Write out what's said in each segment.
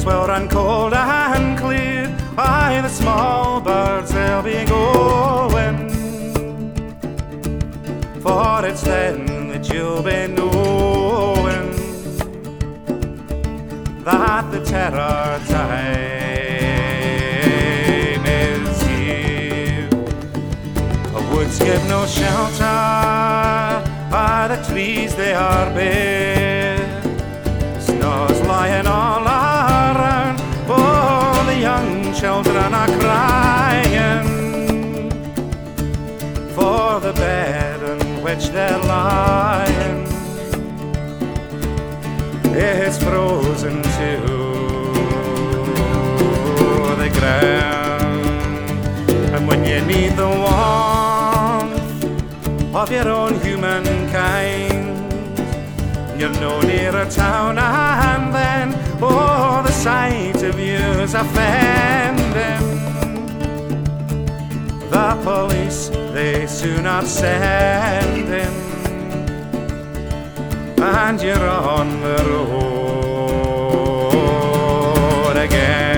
will run cold and clear. Aye, the small birds, they'll be going, for it's then that you'll be knowing that the terror time is here. Woods give no shelter, the trees they are bare. Snow's lying all around, oh, the young children are crying for the bed in which they're lying. It's frozen to the ground, and when you need the warmth of your own humankind, you're no nearer town, and then, oh, the sight of you's offending. The police, they soon are sending, and you're on the road again.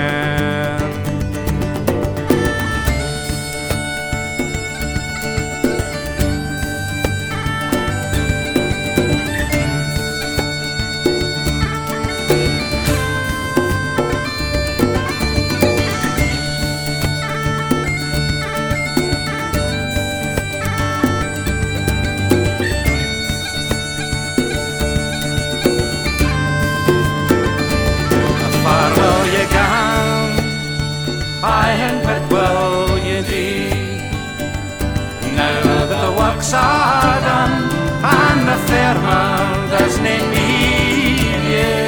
Aye, and what will you do now that the works are done and the farmer doesn't need you,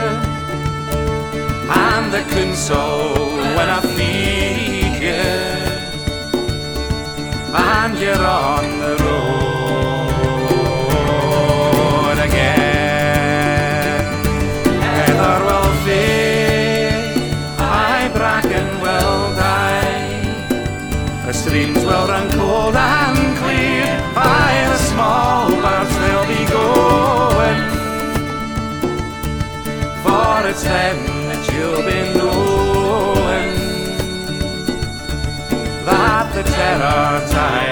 and the council when I feed you, and you're on the road again? Heather will fade, aye, bracken will die, the streams will run cold and clear. Aye, the small birds they'll be going, for it's then that you'll be knowing that the terror time